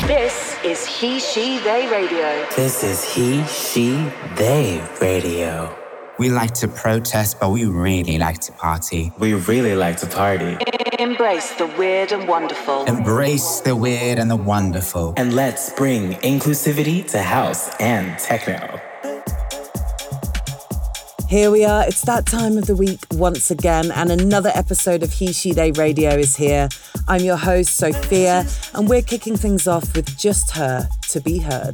This is He, She, They Radio. This is He, She, They Radio. We like to protest, but we really like to party. We really like to party. Embrace the weird and wonderful. Embrace the weird and the wonderful. And let's bring inclusivity to house and techno. Here we are, it's that time of the week once again, and another episode of He, She, They Radio is here. I'm your host, Sophia, and we're kicking things off with Just Her, To Be Heard.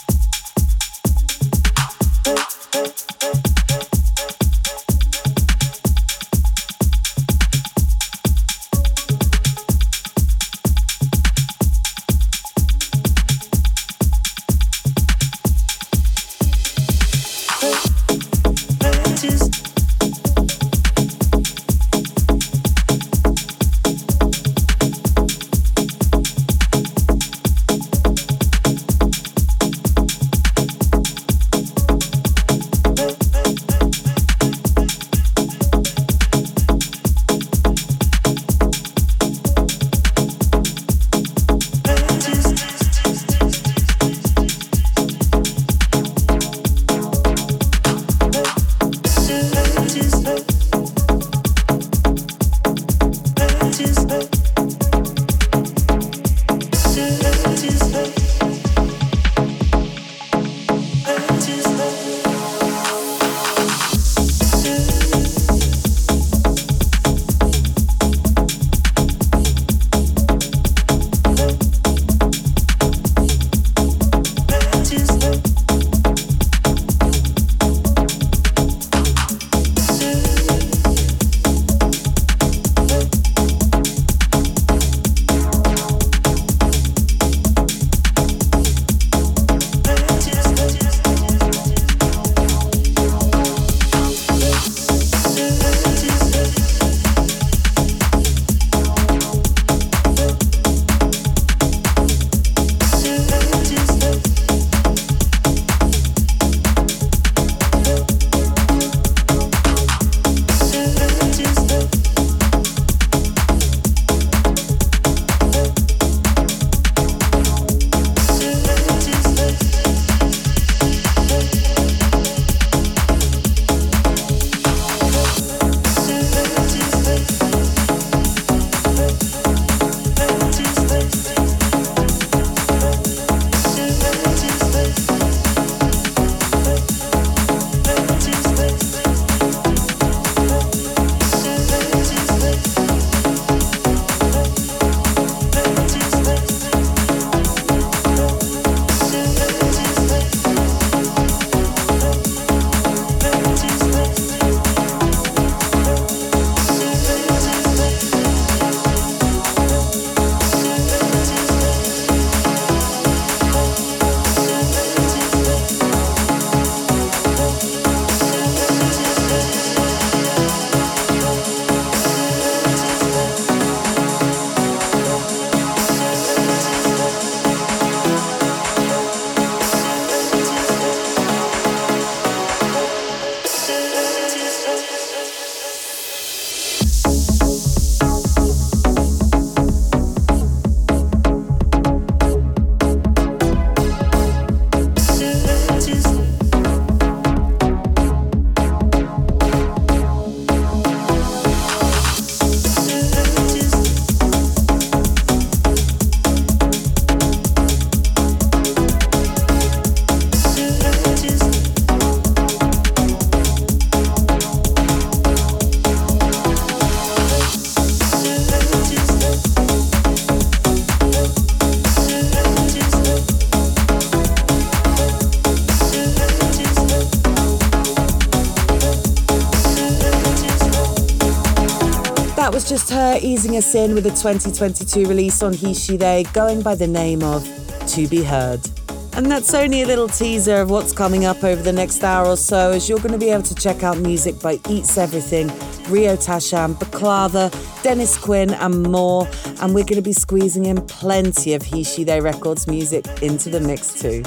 Was Just Her easing us in with a 2022 release on He, She, They going by the name of To Be Heard. And that's only a little teaser of what's coming up over the next hour or so, as you're going to be able to check out music by Eats Everything, Rio Tasham, Baklava, Dennis Quinn and more. And we're going to be squeezing in plenty of He, She, They Records music into the mix too.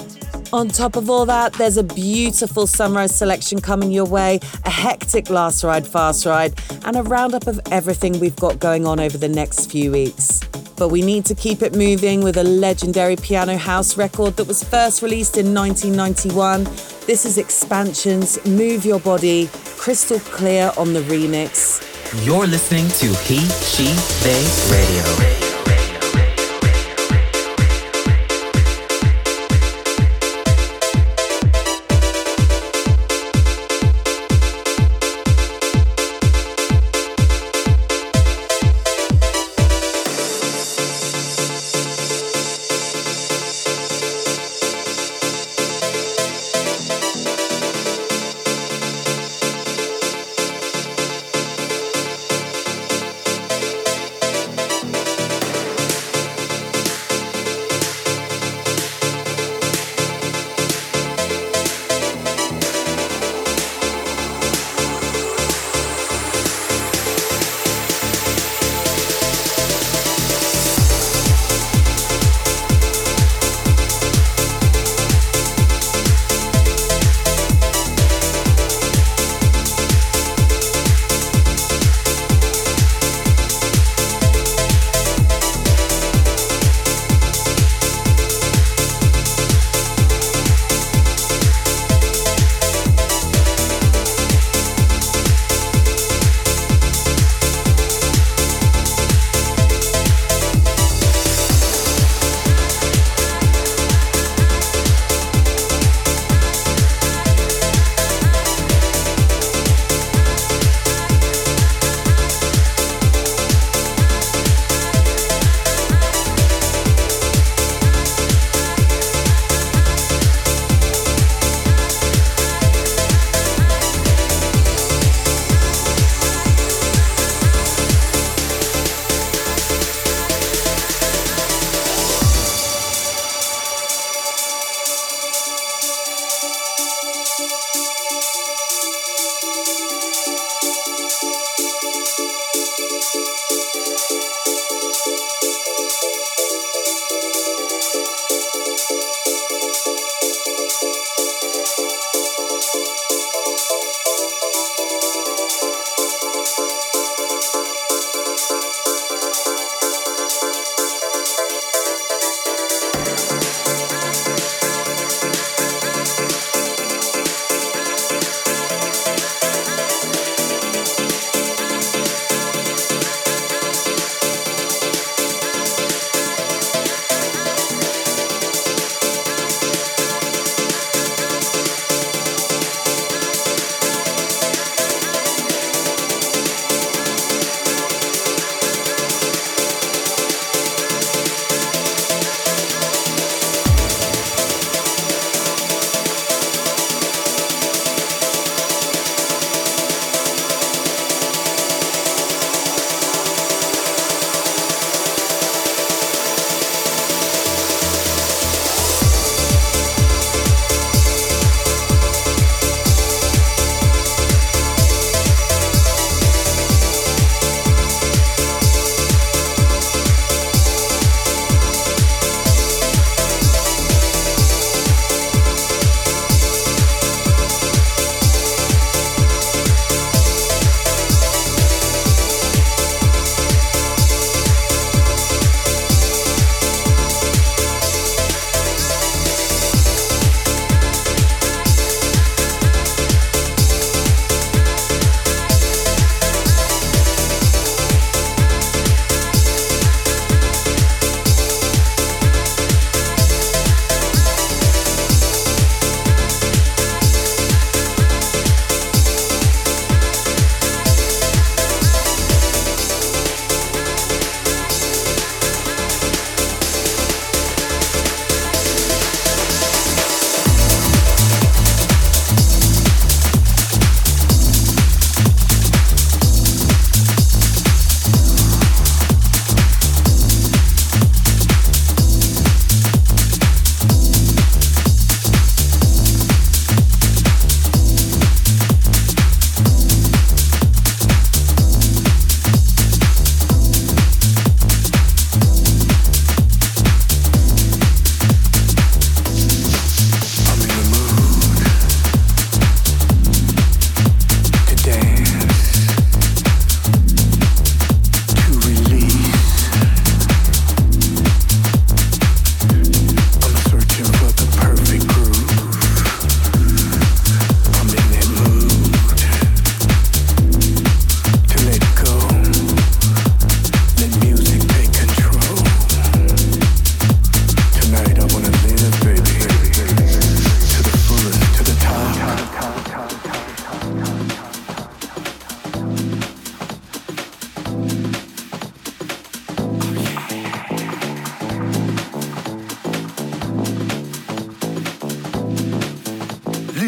On top of all that, there's a beautiful Sunrise selection coming your way, a hectic last ride, fast ride, and a roundup of everything we've got going on over the next few weeks. But we need to keep it moving with a legendary piano house record that was first released in 1991. This is Expansions, Move Your Body, Crystal Clear on the remix. You're listening to He, She, They Radio.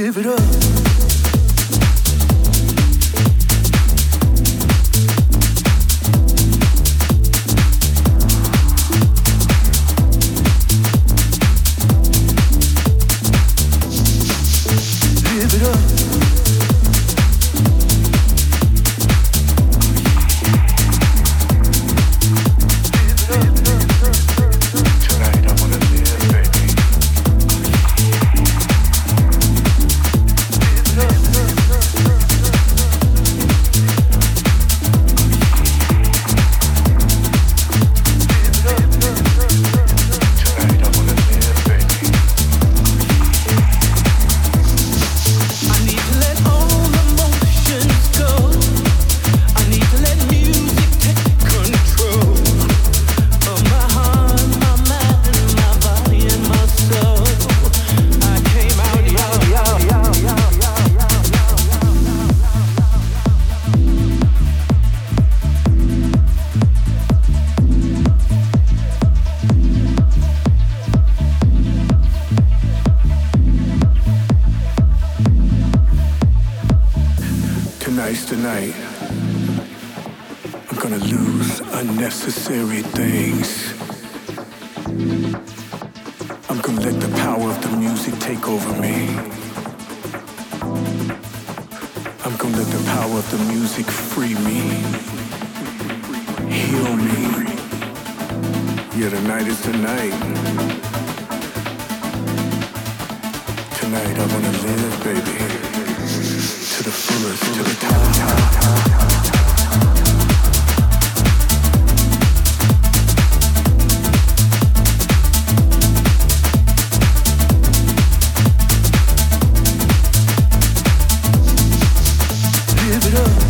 Live it up. Tonight, I'm gonna lose unnecessary things. I'm gonna let the power of the music take over me. I'm gonna let the power of the music free me, heal me. Yeah, tonight is the night. Tonight I wanna live, baby. To the fullest, to the top. Live it up.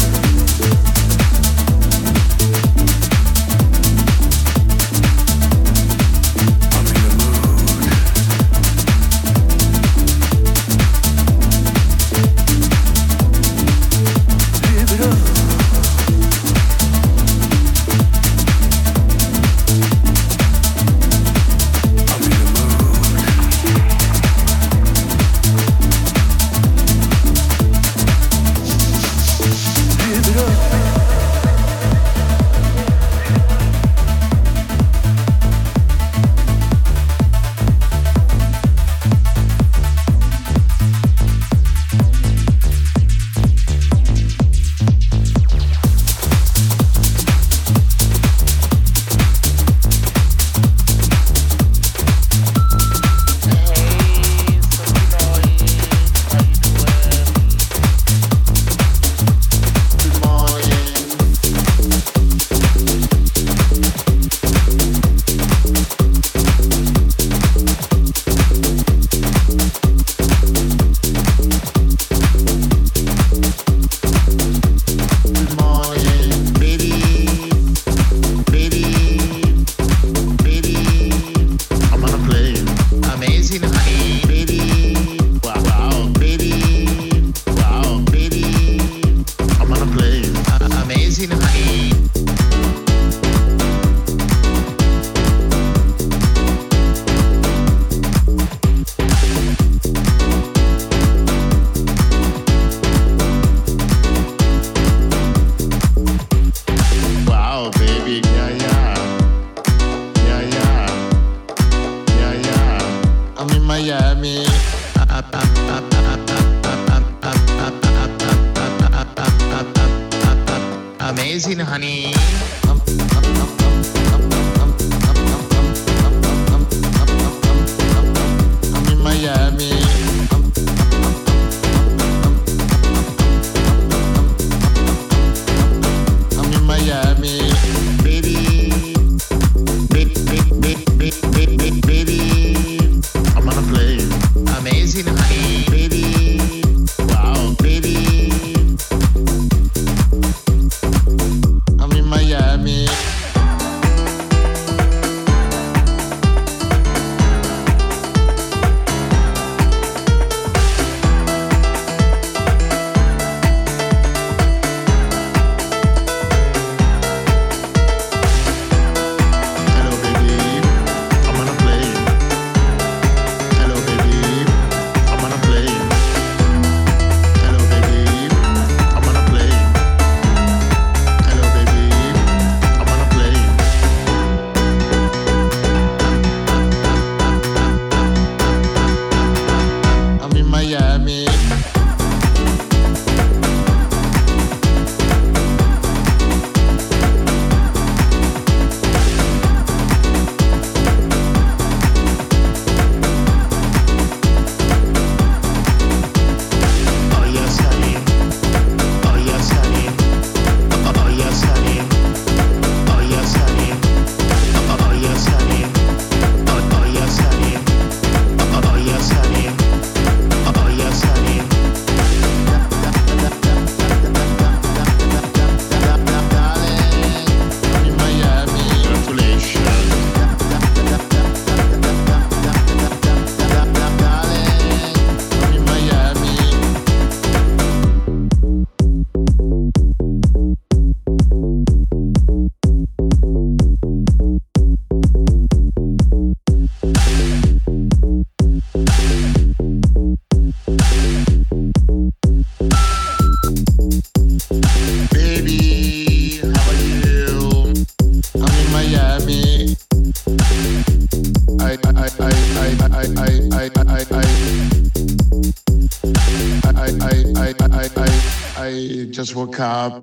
Amazing, honey. I'm in Miami. I'm in Miami. Baby. I'm on a plane. Amazing, honey. Baby. Wow, baby. I'm in Miami. I just woke up.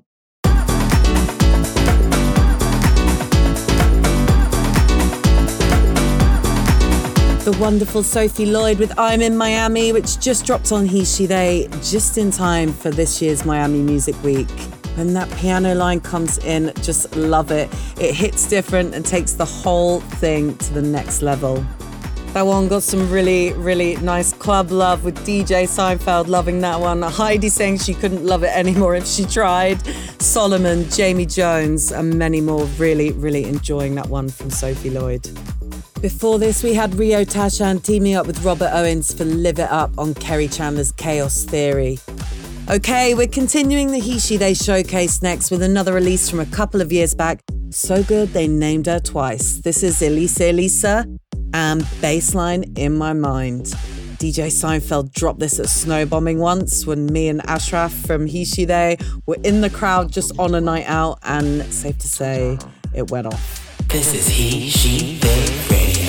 The wonderful Sophie Lloyd with I'm in Miami, which just dropped on He, She, They just in time for this year's Miami Music Week. When that piano line comes in, just love it. It hits different and takes the whole thing to the next level. That one got some really, really nice club love with DJ Seinfeld loving that one. Heidi saying she couldn't love it anymore if she tried. Solomon, Jamie Jones, and many more really, really enjoying that one from Sophie Lloyd. Before this, we had Rio Tashan teaming up with Robert Owens for Live It Up on Kerry Chandler's Chaos Theory. Okay, we're continuing the He, She, They showcase next with another release from a couple of years back. So good they named her twice. This is Elisa and Baseline in My Mind. DJ Seinfeld dropped this at Snowbombing once when me and Ashraf from He, She, They were in the crowd just on a night out, and safe to say, it went off. This is He, She, They Radio.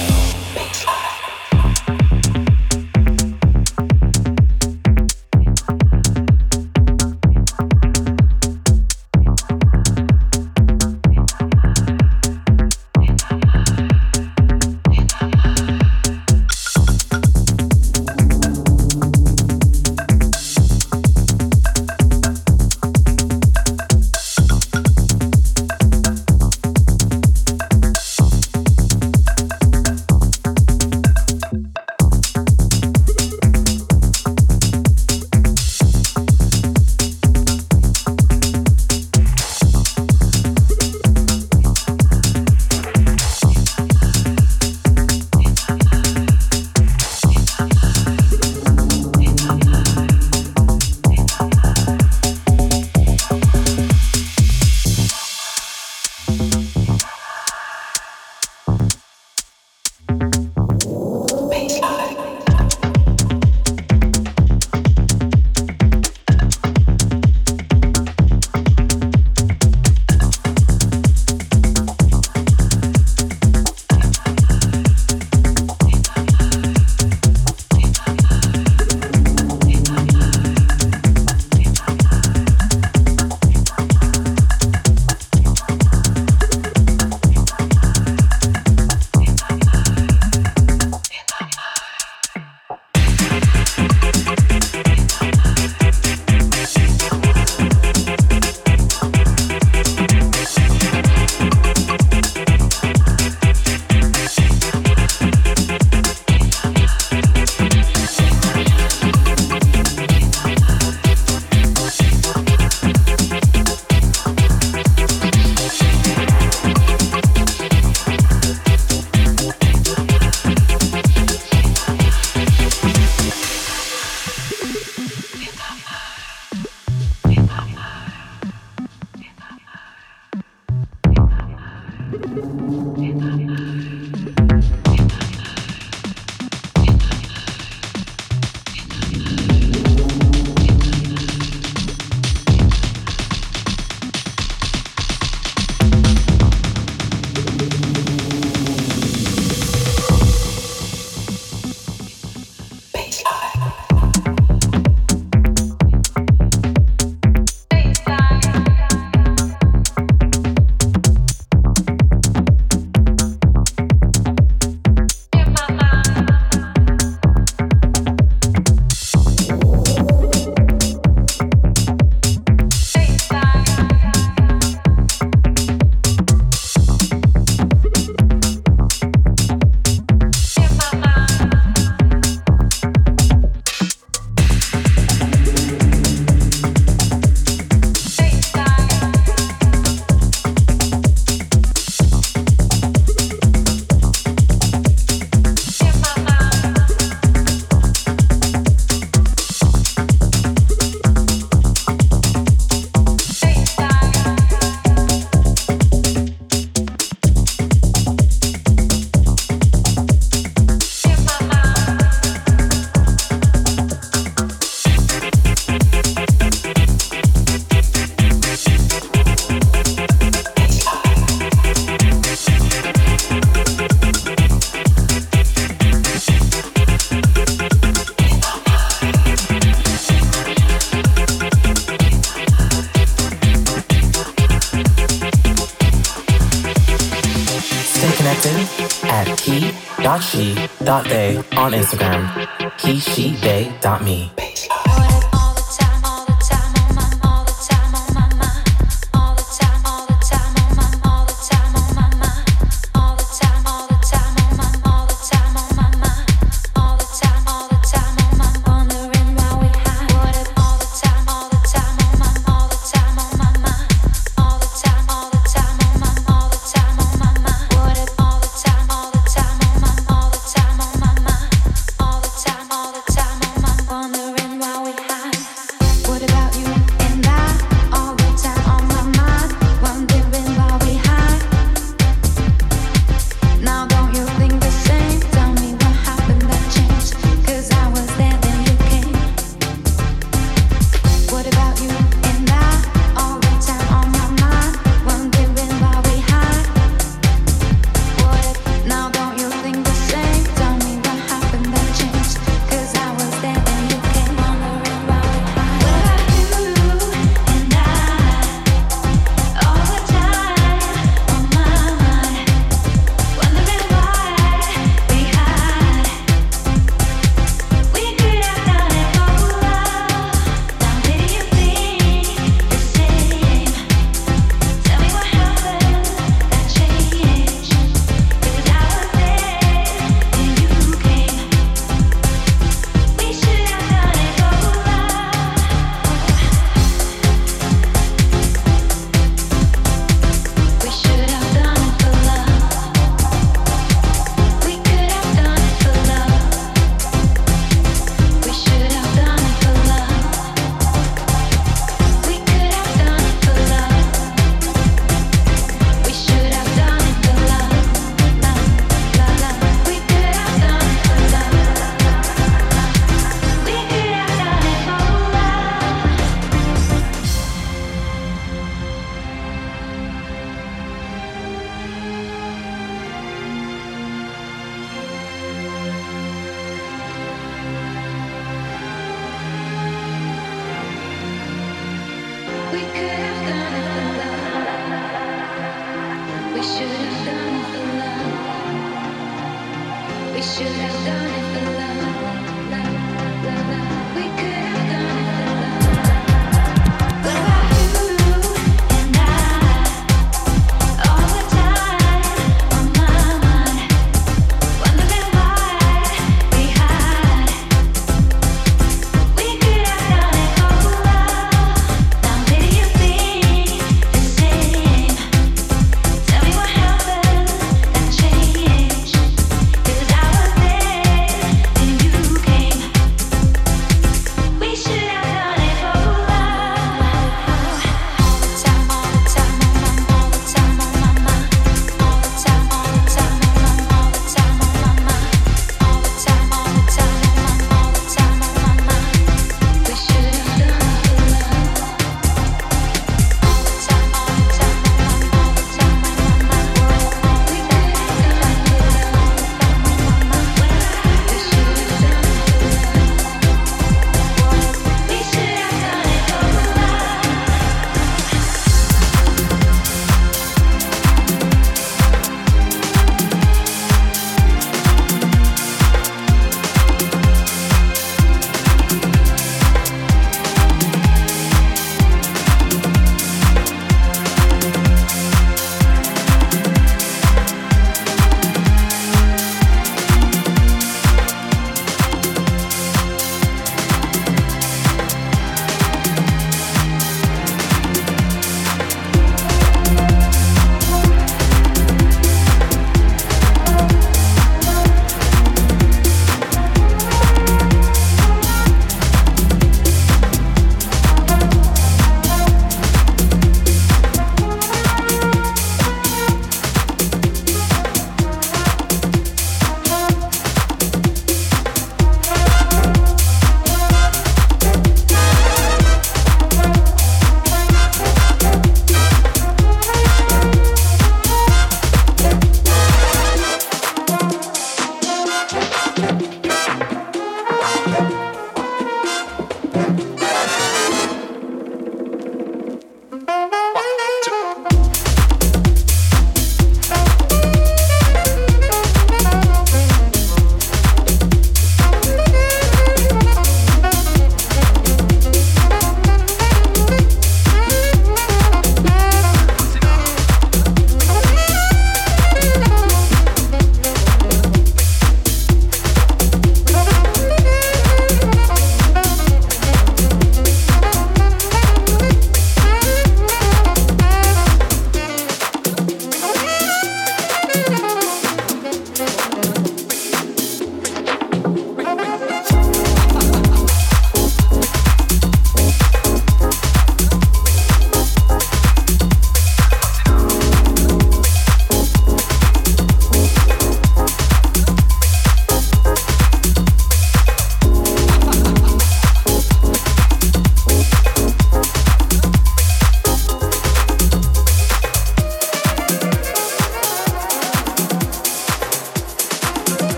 at he.she.they on Instagram, he.she.they.me.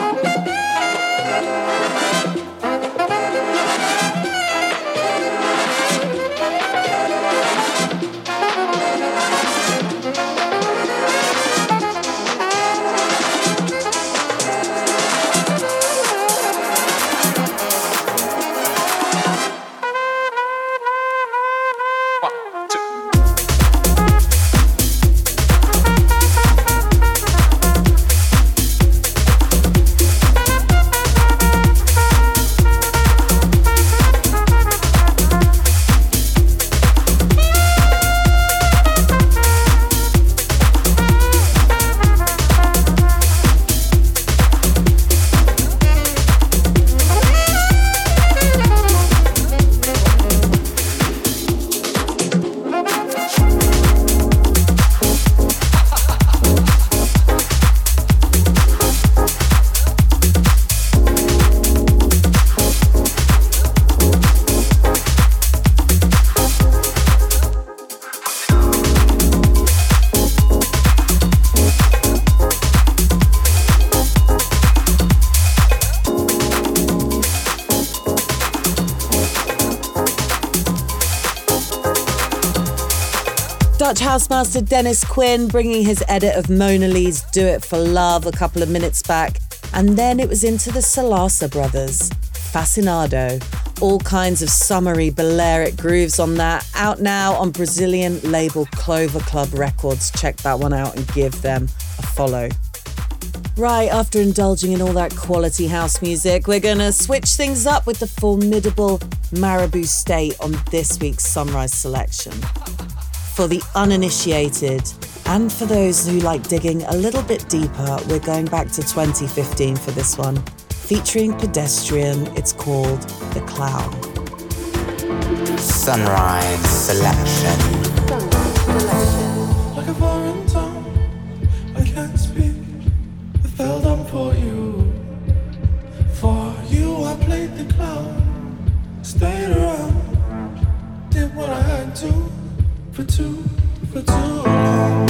Dutch housemaster Dennis Quinn bringing his edit of Mona Lee's Do It For Love a couple of minutes back. And then it was into the Salasa Brothers, Fascinado. All kinds of summery Balearic grooves on that. Out now on Brazilian label Clover Club Records. Check that one out and give them a follow. Right, after indulging in all that quality house music, we're going to switch things up with the formidable Marabou State on this week's Sunrise Selection. For the uninitiated, and for those who like digging a little bit deeper, we're going back to 2015 for this one. Featuring Pedestrian, it's called The Clown. Sunrise Selection. Like a foreign tongue, I can't speak. I fell down for you. For you, I played the clown. Stayed around, did what I had to. For too long.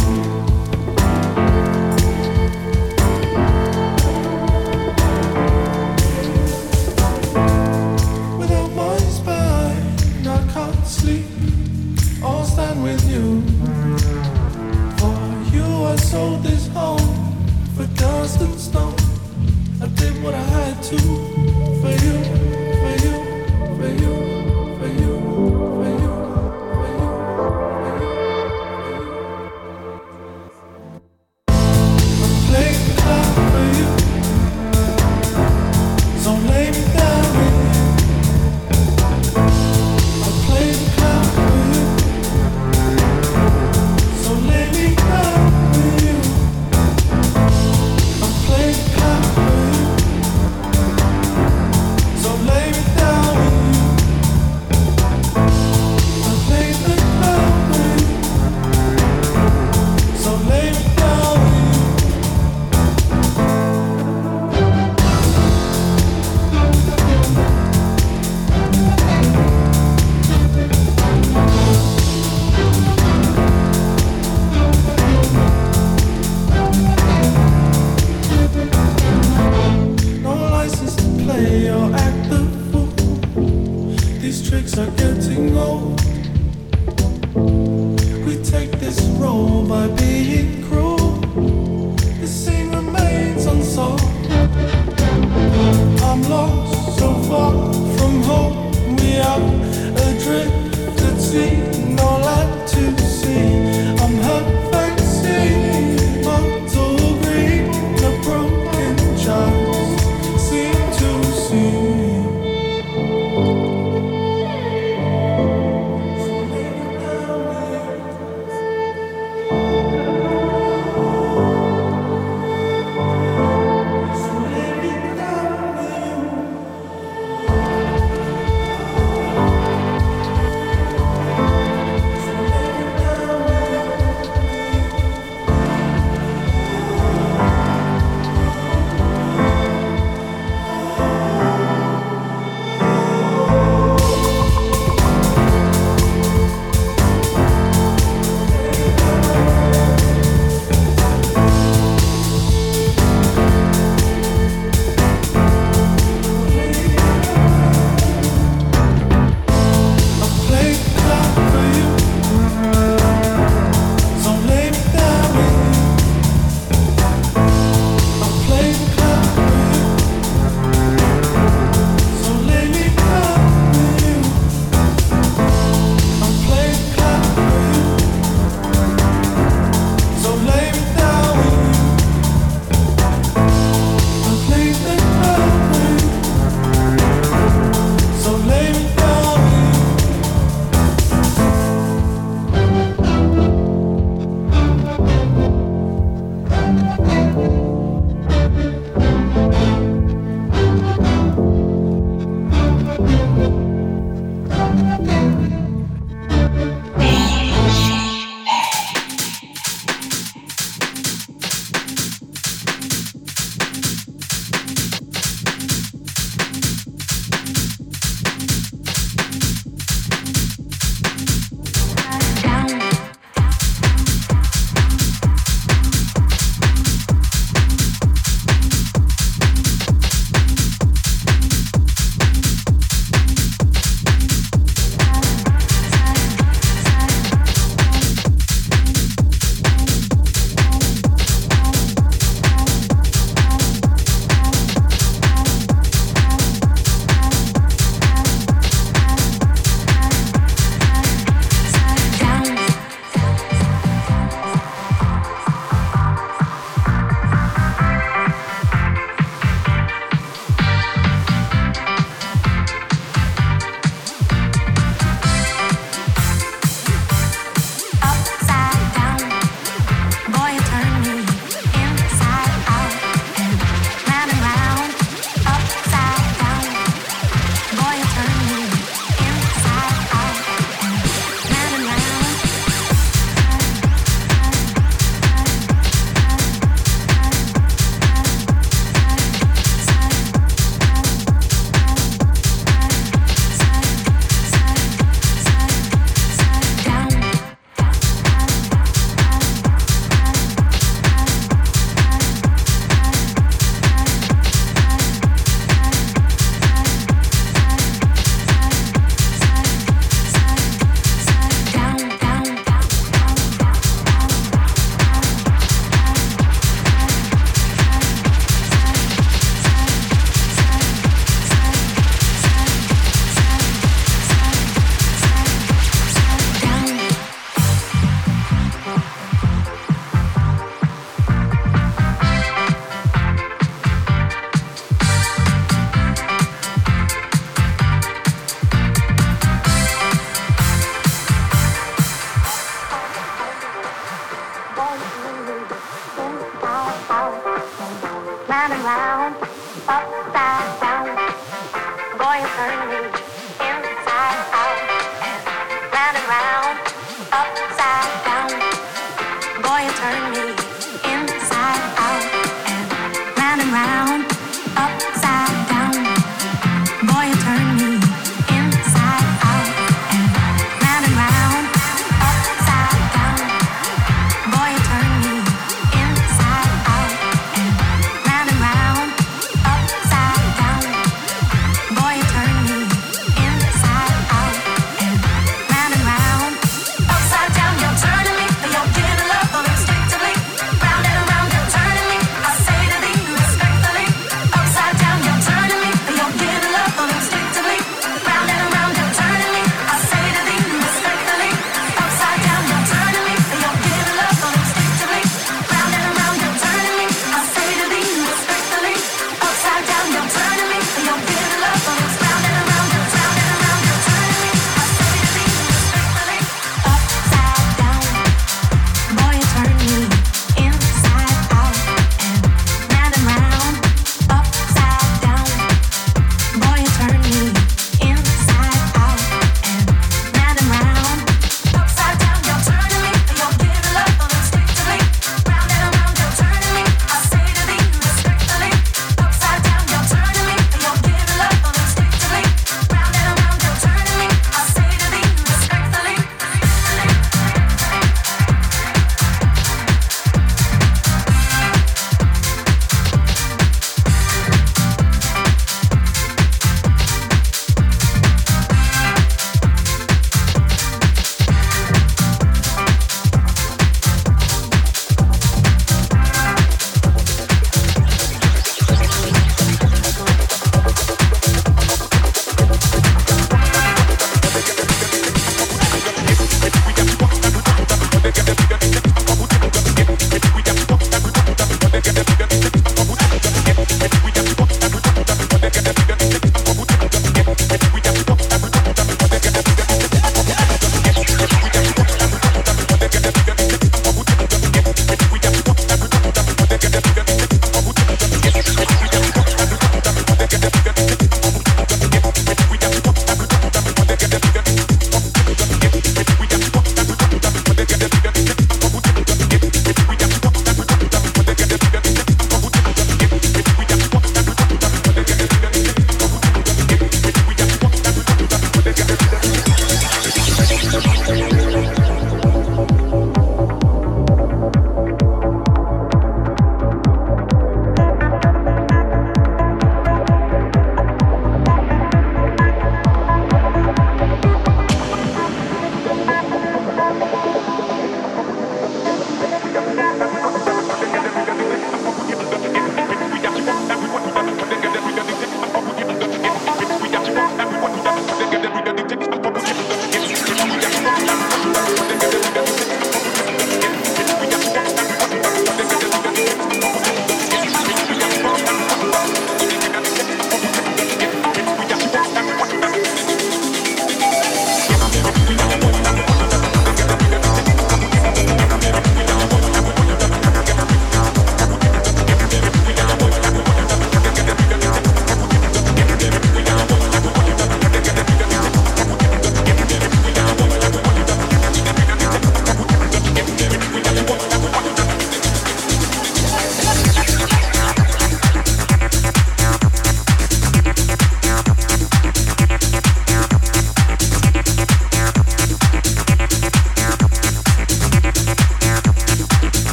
Without my spine, I can't sleep or stand with you. For you, I sold this home for dust and stone. I did what I had to for you, for you, for you, for you, for you.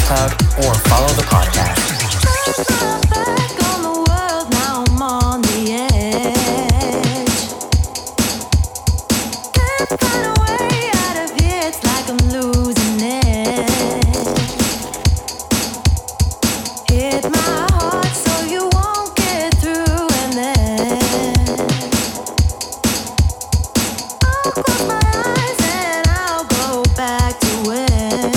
SoundCloud or follow the podcast. Back on the world, now I'm on the edge. Can't find a way out of here, it's like I'm losing it. Hit my heart so you won't get through, and then I'll close my eyes and I'll go back to when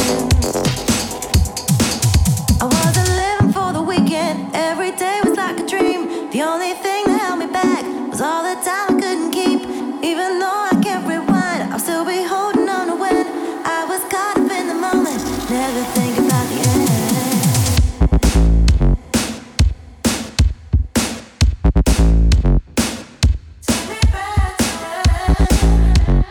I wasn't living for the weekend. Every day was like a dream. The only thing that held me back was all the time I couldn't keep. Even though I can't rewind, I'll still be holding on to when I was caught up in the moment. Never think about the end. Take me back to when.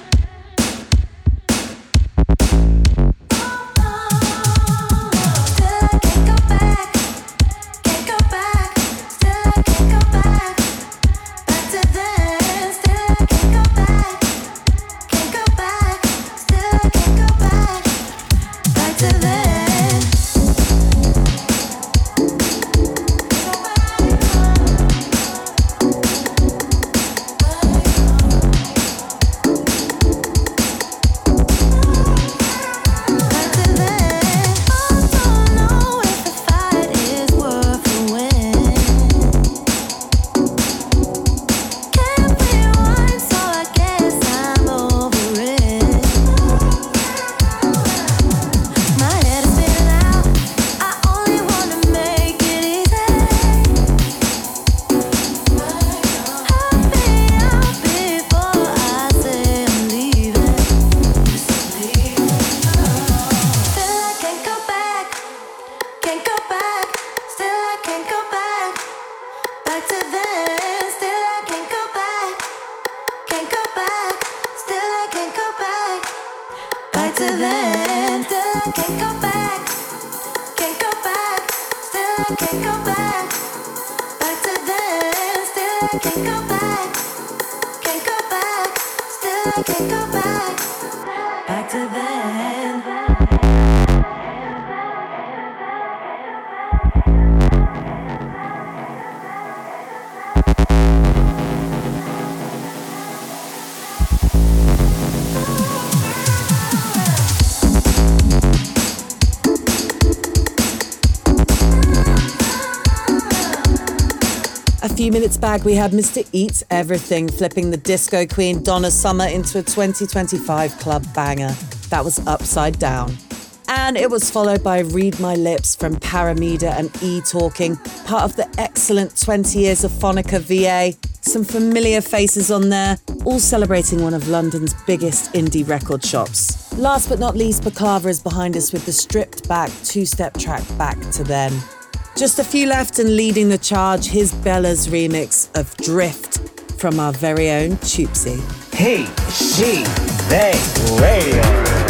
Still I can't go back. Can't go back. Still I can't go back. Back to then. Still I can't go back. Can't go back. Still I can't go back. Back to then. Back to then. I don't know if the fight is worth the win. Can't rewind, so I guess I'm over it. My head is spinning out. I only wanna make it easy. Help me out before I say I'm leaving. Still I can't go back. Can't go back. Still I can't go back. Back to then. Still I can't go back. Can't go back. Still I can't go back. Back to then. Still I can't go back. Can't go back. Still I can't go back. Back to then. Still I can't go back. Can't go back. Still I can't go back. Back to then. A few minutes back, we had Mr. Eats Everything flipping the disco queen Donna Summer into a 2025 club banger. That was Upside Down. And it was followed by Read My Lips from Paramida and E-Talking, part of the excellent 20 years of Phonica VA. Some familiar faces on there, all celebrating one of London's biggest indie record shops. Last but not least, Baklava is behind us with the stripped back two-step track Back to Then. Just a few left and leading the charge, here's Bella's remix of Drift from our very own Choopsy. He, she, they, radio.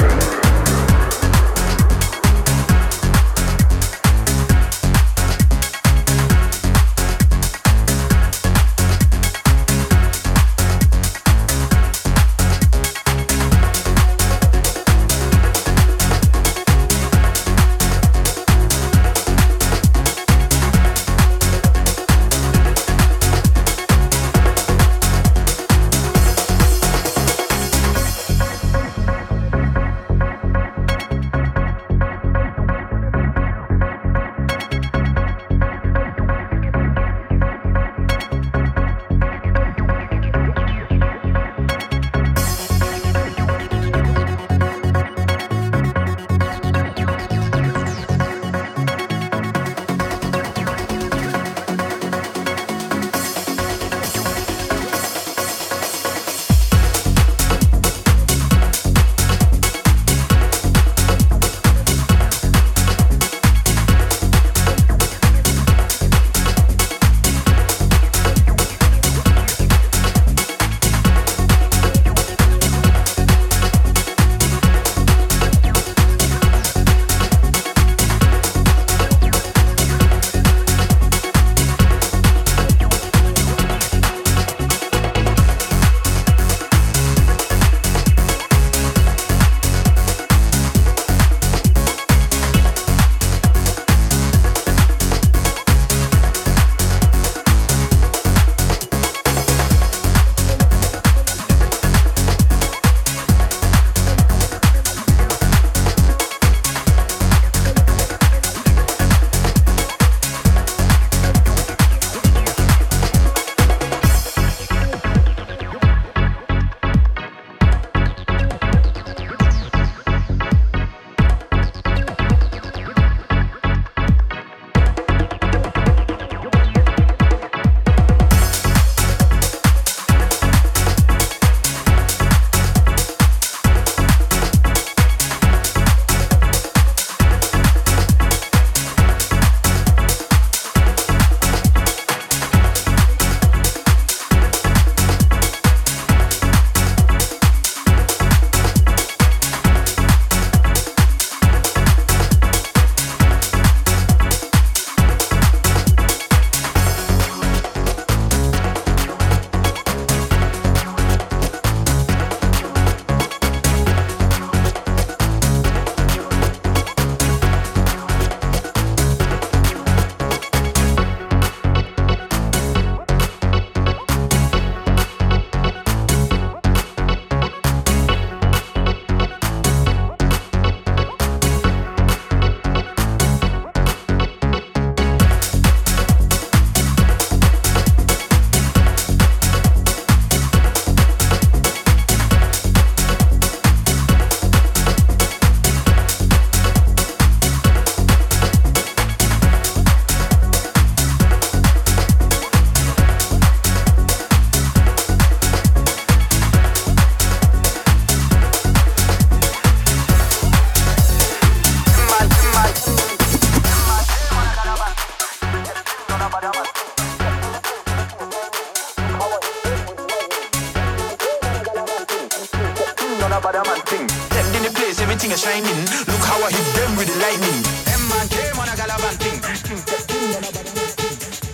a bad man thing. Stepped in the place, everything is shining. Look how I hit them with the lightning. Them man came on a Galavan thing. Stepped in on a bad man thing.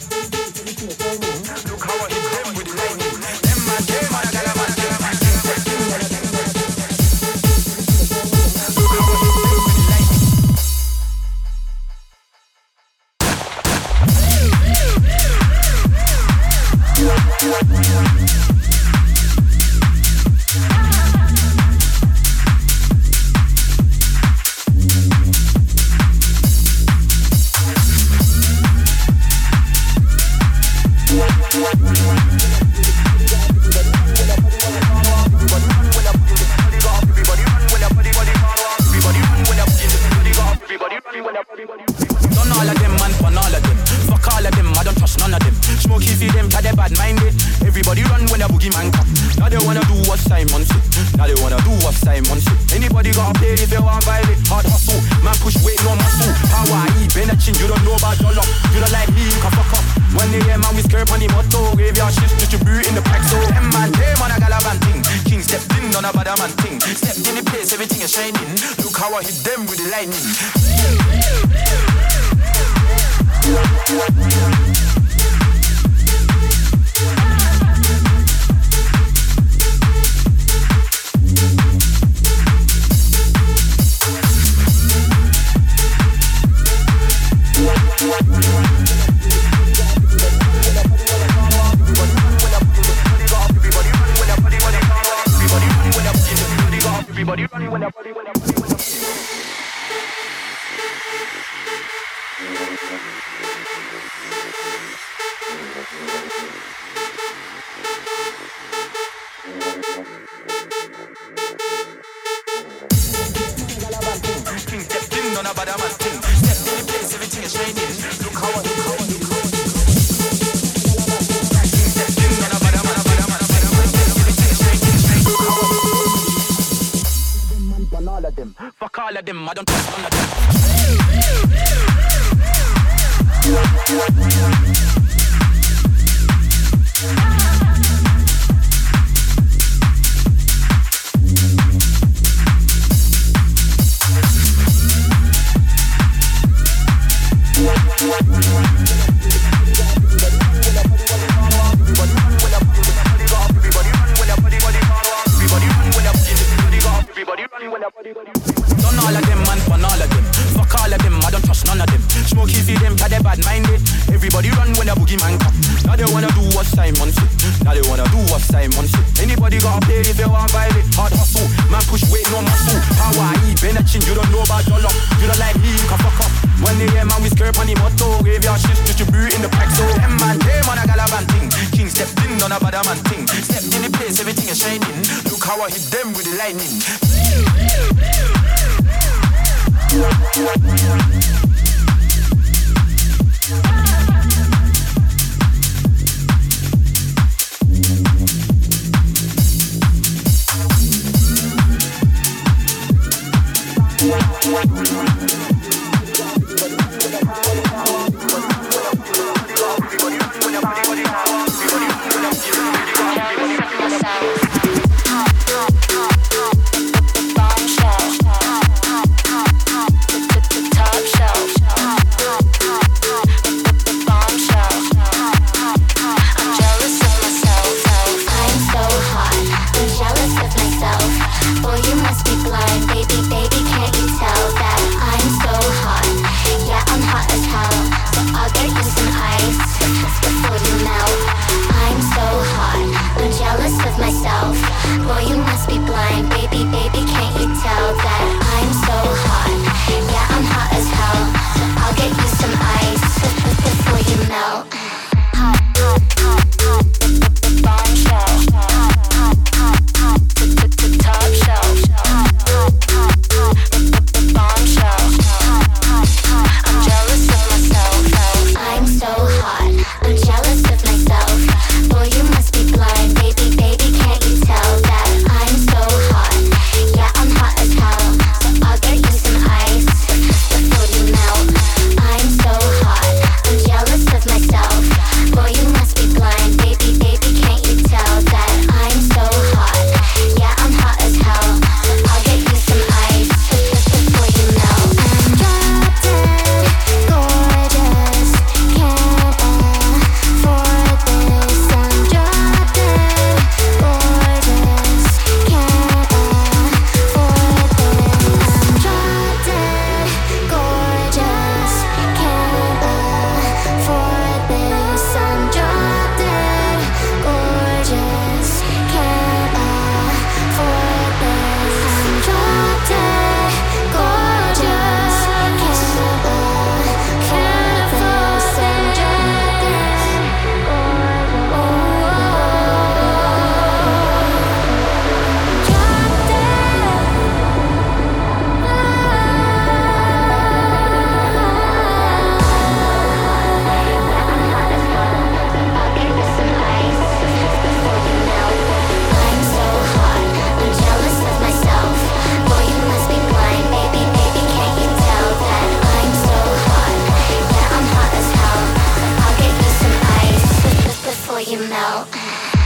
Look how I hit them with the lightning. Them man came on a Galavan thing. Stepped in on a bad man thing. Look how I hit them with the lightning. Done all of them, man, fun all of them. Fuck all of them, I don't trust none of them. Smoky for them, cause they bad minded. Everybody run when a boogie man come. Now they wanna do what Simon said. Now they wanna do what Simon said. Anybody gotta play if they want violate. Hard hustle, man push weight, no muscle. Hawaii, Benachin, you don't know about dollar. You don't like me, you can fuck up. When they hear man, we skirt on the motto. Graveyard shifts distribute in the pack. So them man, came on a Galavan thing. King stepped in on a bad man thing. Stepped in the place, everything is shining. Look how I hit them with the lightning. Everybody running when everybody when King stepped in on a bad man thing. Stepped in the place, everything is shining. Look how I King stepped in on a bad man, everything is shining. Look how I all of them. Fuck all of them, I don't trust none of them. Done all of them, man, fun all of them. Fuck all of them, I don't trust none of them. Smoky for them, cause they bad minded. Everybody run when a boogie man come. Now they wanna do what Simon said. Now they wanna do what Simon said. Anybody gotta play if they want violate. Hard hustle, man push weight, no muscle. Hawaii, Benachin, you don't know about dollar. You don't like me, you can fuck up. When they hear man, we skirt on the motto. Graveyard shifts distribute in the pack. So them man came on a Galavan thing. King stepped in on a bad man thing. Stepped in the place, everything is shining. Look how I hit them with the lightning. I'm jealous of myself. Boy, you must be blind, baby, can't you tell that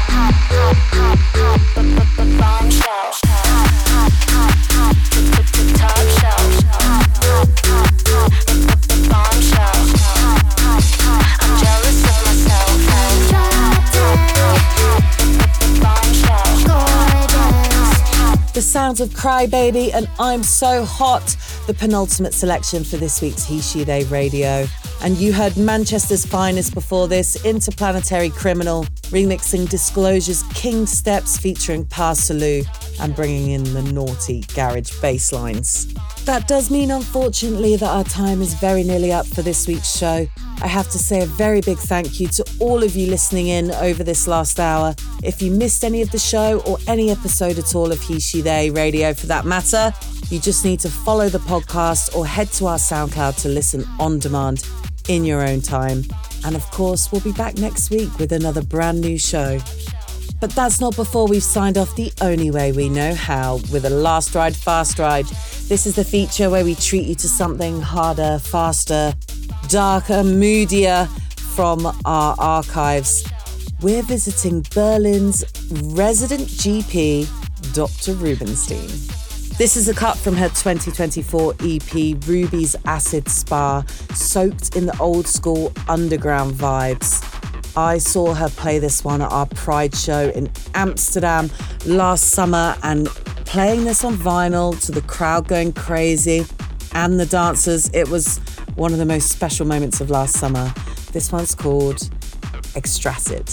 The sounds of Cry Baby and I'm So Hot, the penultimate selection for this week's He, She, They Radio. And you heard Manchester's finest before this, Interplanetary Criminal, remixing Disclosure's King Steps featuring Parsaloo and bringing in the naughty garage bass lines. That does mean, unfortunately, that our time is very nearly up for this week's show. I have to say a very big thank you to all of you listening in over this last hour. If you missed any of the show or any episode at all of He, She, They Radio for that matter, you just need to follow the podcast or head to our SoundCloud to listen on demand in your own time. And of course, we'll be back next week with another brand new show. But that's not before we've signed off the only way we know how, with a Last Ride, Fast Ride. This is the feature where we treat you to something harder, faster, darker, moodier from our archives. We're visiting Berlin's resident GP, Dr. Rubinstein. This is a cut from her 2024 EP, Ruby's Acid Spa, soaked in the old school underground vibes. I saw her play this one at our Pride show in Amsterdam last summer, and playing this on vinyl to the crowd going crazy and the dancers, it was one of the most special moments of last summer. This one's called Extracid.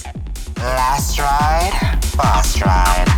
Last ride, fast ride.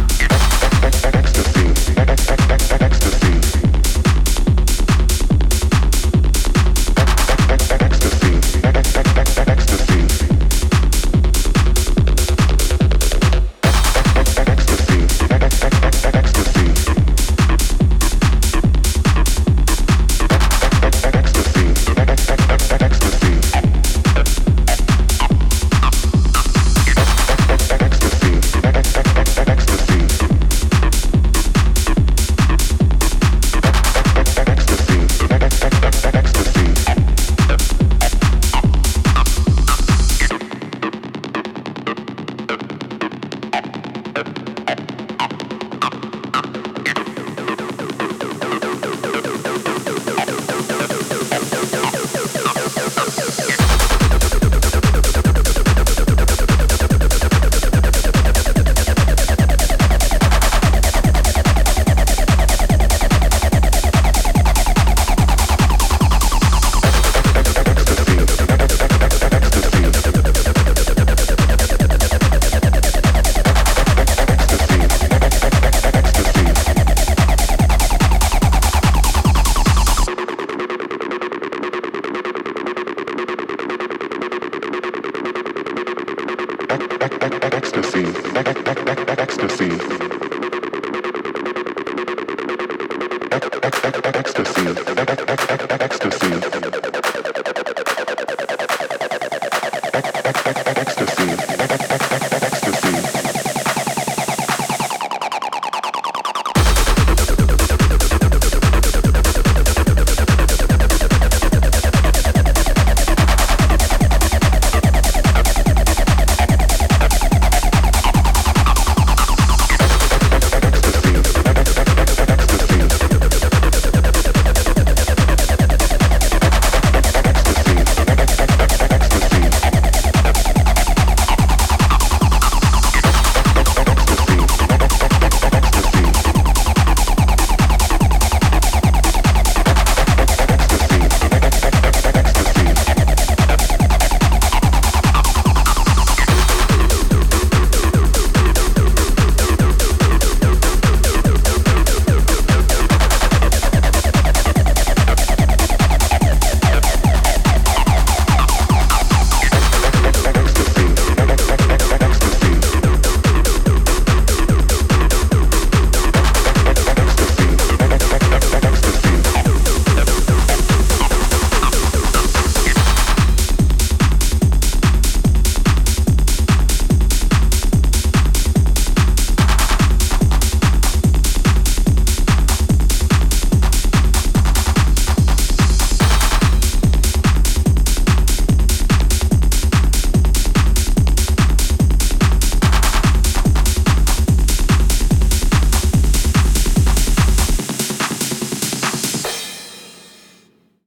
Ecstasy.